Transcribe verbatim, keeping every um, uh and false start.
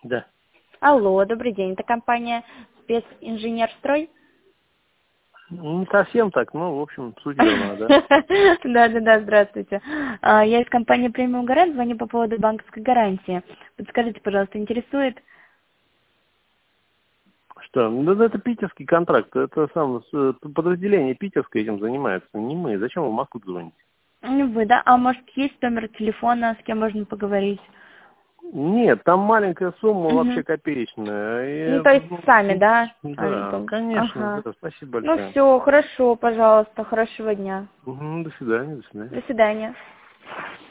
Да. Алло, добрый день. Это компания «Специнженерстрой»? Не совсем так, но, в общем, суть верна, да. Да-да-да, здравствуйте. А, Я из компании «Премиум Гарант», звоню по поводу банковской гарантии. Подскажите, пожалуйста, интересует? Что? Ну, да это питерский контракт. Это сам с- подразделение питерское этим занимается, не мы. Зачем вы в Москву звоните? Ну, вы, да? А может, есть номер телефона, с кем можно поговорить? Нет, там маленькая сумма, вообще Угу. копеечная. Ну, И, то есть ну, сами, да? Сами да, пом- конечно, Ага. да, спасибо Ну, большое. все, хорошо, пожалуйста, хорошего дня. Мгм, до свидания, до свидания. До свидания.